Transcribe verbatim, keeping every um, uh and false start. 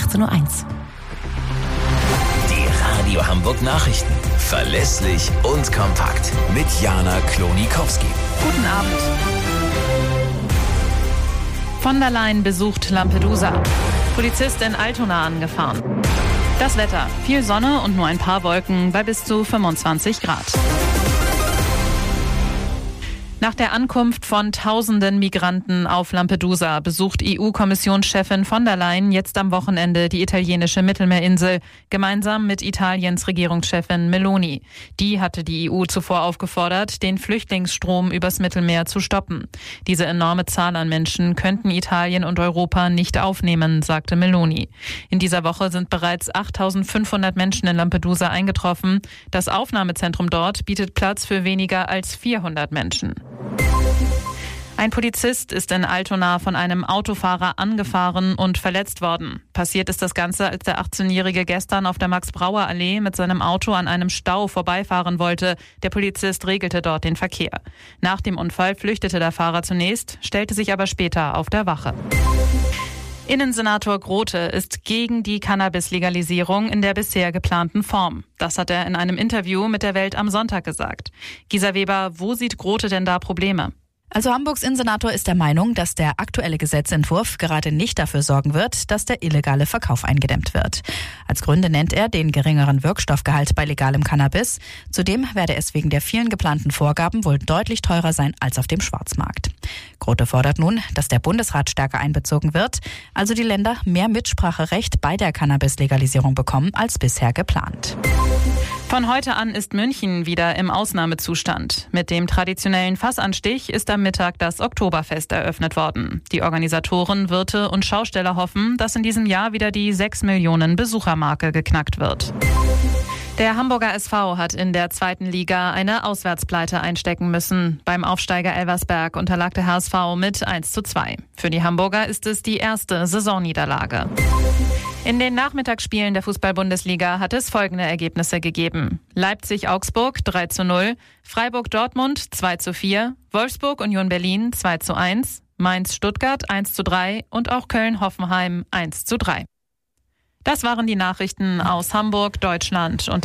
achtzehn Uhr eins. Die Radio Hamburg Nachrichten. Verlässlich und kompakt. Mit Jana Klonikowski. Guten Abend. Von der Leyen besucht Lampedusa. Polizist in Altona angefahren. Das Wetter. Viel Sonne und nur ein paar Wolken bei bis zu fünfundzwanzig Grad. Nach der Ankunft von tausenden Migranten auf Lampedusa besucht E U-Kommissionschefin von der Leyen jetzt am Wochenende die italienische Mittelmeerinsel, gemeinsam mit Italiens Regierungschefin Meloni. Die hatte die E U zuvor aufgefordert, den Flüchtlingsstrom übers Mittelmeer zu stoppen. Diese enorme Zahl an Menschen könnten Italien und Europa nicht aufnehmen, sagte Meloni. In dieser Woche sind bereits achttausendfünfhundert Menschen in Lampedusa eingetroffen. Das Aufnahmezentrum dort bietet Platz für weniger als vierhundert Menschen. Ein Polizist ist in Altona von einem Autofahrer angefahren und verletzt worden. Passiert ist das Ganze, als der achtzehnjährige gestern auf der Max-Brauer-Allee mit seinem Auto an einem Stau vorbeifahren wollte. Der Polizist regelte dort den Verkehr. Nach dem Unfall flüchtete der Fahrer zunächst, stellte sich aber später auf der Wache. Innensenator Grote ist gegen die Cannabis-Legalisierung in der bisher geplanten Form. Das hat er in einem Interview mit der Welt am Sonntag gesagt. Gisa Weber, wo sieht Grote denn da Probleme? Also Hamburgs Innensenator ist der Meinung, dass der aktuelle Gesetzentwurf gerade nicht dafür sorgen wird, dass der illegale Verkauf eingedämmt wird. Als Gründe nennt er den geringeren Wirkstoffgehalt bei legalem Cannabis. Zudem werde es wegen der vielen geplanten Vorgaben wohl deutlich teurer sein als auf dem Schwarzmarkt. Grote fordert nun, dass der Bundesrat stärker einbezogen wird, also die Länder mehr Mitspracherecht bei der Cannabis-Legalisierung bekommen als bisher geplant. Von heute an ist München wieder im Ausnahmezustand. Mit dem traditionellen Fassanstich ist am Mittag das Oktoberfest eröffnet worden. Die Organisatoren, Wirte und Schausteller hoffen, dass in diesem Jahr wieder die sechs Millionen Besuchermarke geknackt wird. Der Hamburger S V hat in der zweiten Liga eine Auswärtspleite einstecken müssen. Beim Aufsteiger Elversberg unterlag der H S V mit eins zu zwei. Für die Hamburger ist es die erste Saisonniederlage. In den Nachmittagsspielen der Fußball-Bundesliga hat es folgende Ergebnisse gegeben. Leipzig-Augsburg drei zu null, Freiburg-Dortmund zwei zu vier, Wolfsburg-Union Berlin zwei zu eins, Mainz-Stuttgart eins zu drei und auch Köln-Hoffenheim eins zu drei. Das waren die Nachrichten aus Hamburg, Deutschland und